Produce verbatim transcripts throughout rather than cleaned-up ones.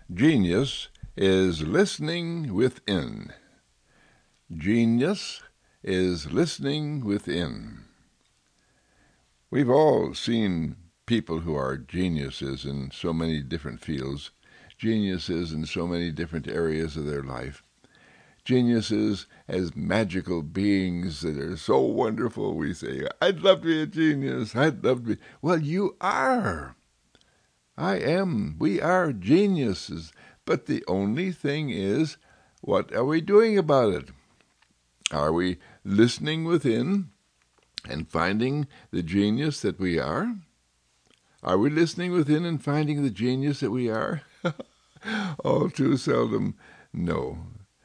Genius is listening within. Genius is listening within. We've all seen people who are geniuses in so many different fields, geniuses in so many different areas of their life, geniuses as magical beings that are so wonderful. We say, I'd love to be a genius. I'd love to be. Well, you are. I am. We are geniuses. But the only thing is, what are we doing about it? Are we listening within and finding the genius that we are? Are we listening within and finding the genius that we are? All too seldom, no.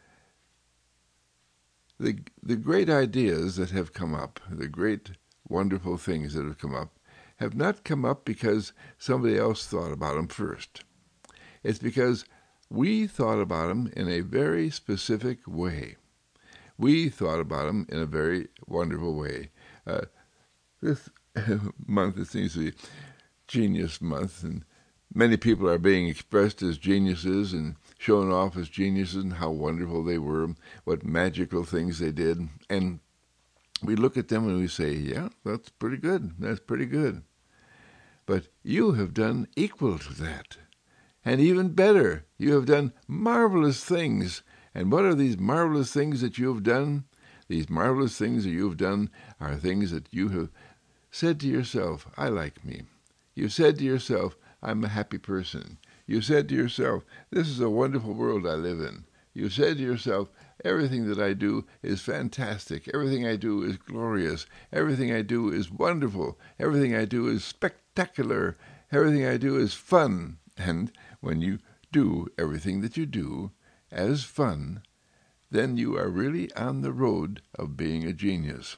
The, the great ideas that have come up, the great wonderful things that have come up, have not come up because somebody else thought about them first. It's because we thought about them in a very specific way. We thought about them in a very wonderful way. Uh, this month, it seems to be Genius Month, and many people are being expressed as geniuses and shown off as geniuses and how wonderful they were, what magical things they did. And we look at them and we say, yeah, that's pretty good. That's pretty good. But you have done equal to that. And even better, you have done marvelous things. And what are these marvelous things that you have done? These marvelous things that you have done are things that you have said to yourself, I like me. You said to yourself, I'm a happy person. You said to yourself, this is a wonderful world I live in. You said to yourself, everything that I do is fantastic. Everything I do is glorious. Everything I do is wonderful. Everything I do is spectacular. Everything I do is fun. And when you do everything that you do as fun, then you are really on the road of being a genius.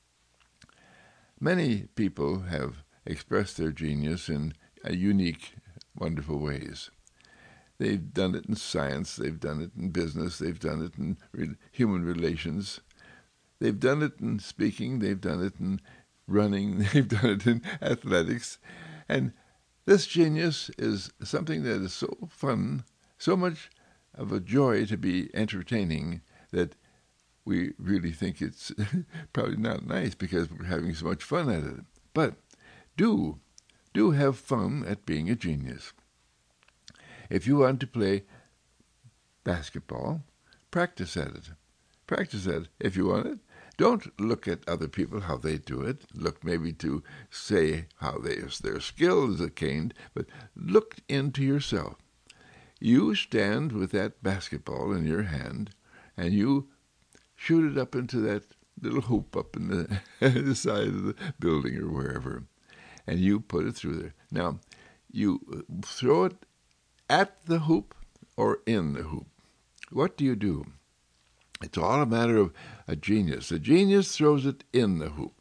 Many people have expressed their genius in a unique, wonderful ways. They've done it in science, they've done it in business, they've done it in re- human relations. They've done it in speaking, they've done it in running, they've done it in athletics. And this genius is something that is so fun, so much of a joy to be entertaining, that we really think it's probably not nice because we're having so much fun at it. But do, do have fun at being a genius. If you want to play basketball, practice at it. Practice at it if you want it. Don't look at other people, how they do it. Look maybe to say how they, their skill is attained, but look into yourself. You stand with that basketball in your hand, and you shoot it up into that little hoop up in the, the side of the building or wherever, and you put it through there. Now, you throw it at the hoop or in the hoop. What do you do? It's all a matter of a genius. A genius throws it in the hoop.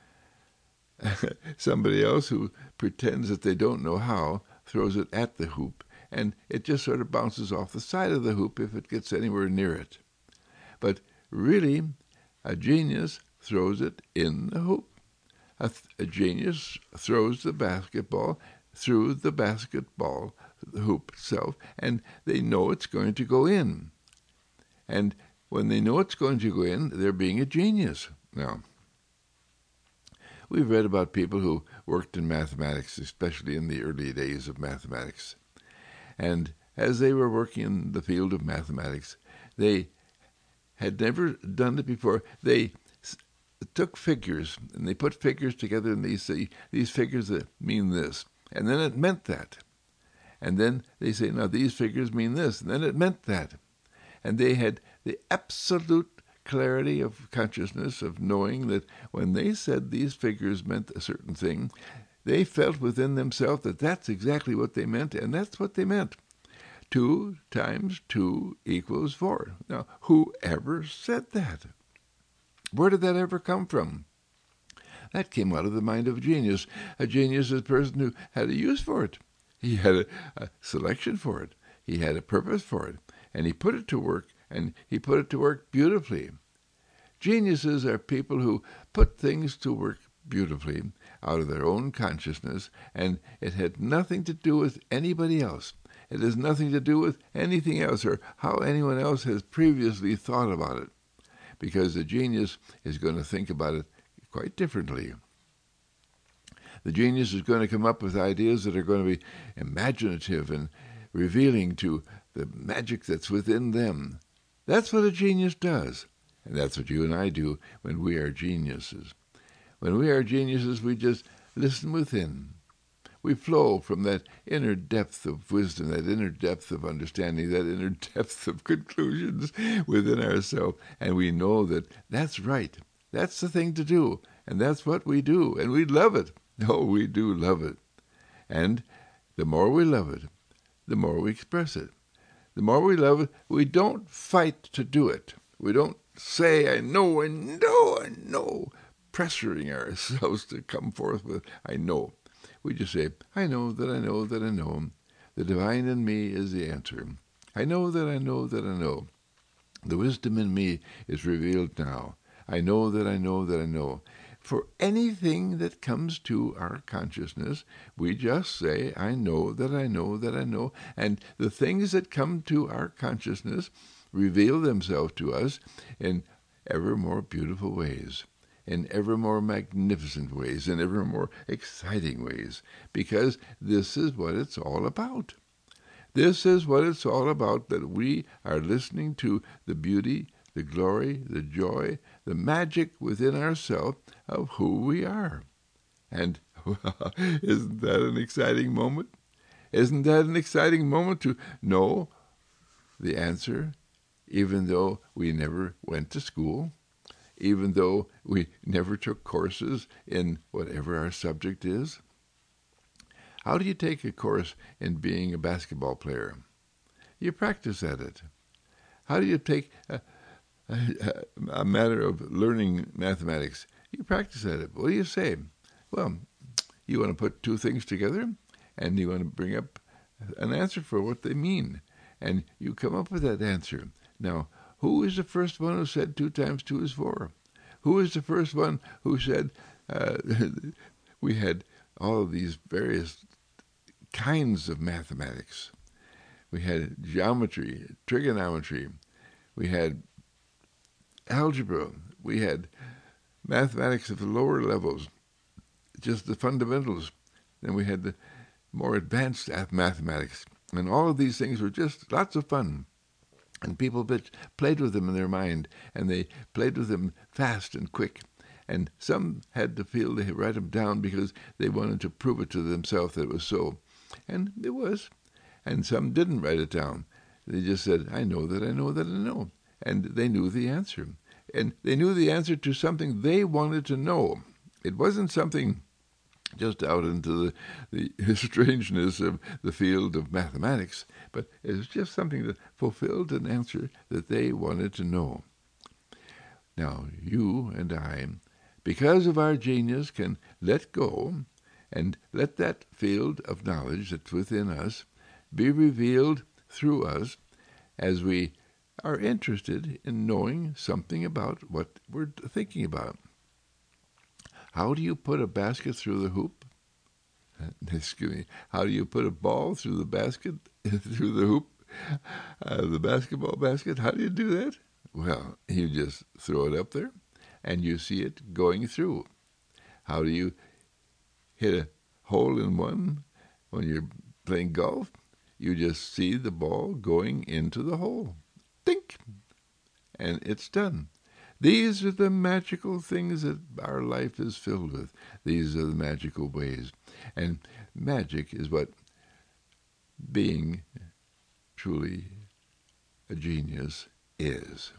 Somebody else who pretends that they don't know how throws it at the hoop, and it just sort of bounces off the side of the hoop if it gets anywhere near it. But really, a genius throws it in the hoop. A, th- a genius throws the basketball through the basketball, the hoop itself, and they know it's going to go in. And when they know it's going to go in, they're being a genius. Now, we've read about people who worked in mathematics, especially in the early days of mathematics. And as they were working in the field of mathematics, they had never done it before. They s- took figures, and they put figures together, and they say, these figures that mean this. And then it meant that. And then they say, now these figures mean this. And then it meant that. And they had the absolute clarity of consciousness of knowing that when they said these figures meant a certain thing, they felt within themselves that that's exactly what they meant, and that's what they meant. Two times two equals four. Now, whoever said that? Where did that ever come from? That came out of the mind of a genius. A genius is a person who had a use for it. He had a, a selection for it. He had a purpose for it. And he put it to work, and he put it to work beautifully. Geniuses are people who put things to work beautifully out of their own consciousness, and it had nothing to do with anybody else. It has nothing to do with anything else or how anyone else has previously thought about it, because the genius is going to think about it quite differently. The genius is going to come up with ideas that are going to be imaginative and revealing to the magic that's within them. That's what a genius does, and that's what you and I do when we are geniuses. When we are geniuses, we just listen within. We flow from that inner depth of wisdom, that inner depth of understanding, that inner depth of conclusions within ourselves, and we know that that's right. That's the thing to do, and that's what we do, and we love it. Oh, we do love it. And the more we love it, the more we express it. The more we love it, we don't fight to do it. We don't say, I know, I know, I know, pressuring ourselves to come forth with, I know. We just say, I know that I know that I know. The divine in me is the answer. I know that I know that I know. The wisdom in me is revealed now. I know that I know that I know. For anything that comes to our consciousness, we just say, I know that I know that I know. And the things that come to our consciousness reveal themselves to us in ever more beautiful ways, in ever more magnificent ways, in ever more exciting ways, because this is what it's all about. This is what it's all about, that we are listening to the beauty, the glory, the joy, the magic within ourselves of who we are. And well, isn't that an exciting moment? Isn't that an exciting moment to know the answer, even though we never went to school, even though we never took courses in whatever our subject is? How do you take a course in being a basketball player? You practice at it. How do you take a, a, a matter of learning mathematics? You practice at it. What do you say? Well, you want to put two things together, and you want to bring up an answer for what they mean, and you come up with that answer. Now, who is the first one who said two times two is four? Who is the first one who said uh, we had all of these various kinds of mathematics? We had geometry, trigonometry, we had algebra, we had mathematics of the lower levels, just the fundamentals. Then we had the more advanced mathematics. And all of these things were just lots of fun. And people played with them in their mind, and they played with them fast and quick. And some had to feel they write them down because they wanted to prove it to themselves that it was so. And it was. And some didn't write it down. They just said, I know that I know that I know. And they knew the answer. And they knew the answer to something they wanted to know. It wasn't something just out into the, the strangeness of the field of mathematics, but it was just something that fulfilled an answer that they wanted to know. Now, you and I, because of our genius, can let go and let that field of knowledge that's within us be revealed through us as we are interested in knowing something about what we're thinking about. How do you put a basket through the hoop? Excuse me. How do you put a ball through the basket, through the hoop, uh, the basketball basket? How do you do that? Well, you just throw it up there, and you see it going through. How do you hit a hole in one when you're playing golf? You just see the ball going into the hole. Think! And it's done. These are the magical things that our life is filled with. These are the magical ways. And magic is what being truly a genius is.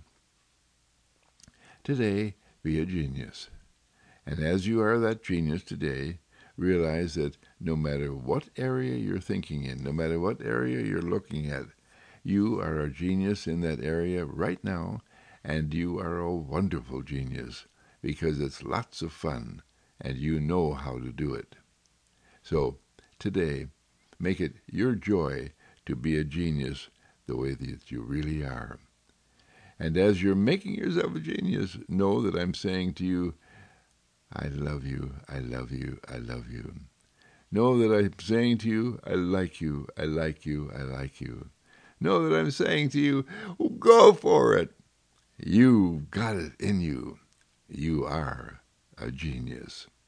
Today, be a genius. And as you are that genius today, realize that no matter what area you're thinking in, no matter what area you're looking at, you are a genius in that area right now. And you are a wonderful genius because it's lots of fun and you know how to do it. So today, make it your joy to be a genius the way that you really are. And as you're making yourself a genius, know that I'm saying to you, I love you, I love you, I love you. Know that I'm saying to you, I like you, I like you, I like you. Know that I'm saying to you, go for it. You've got it in you. You are a genius.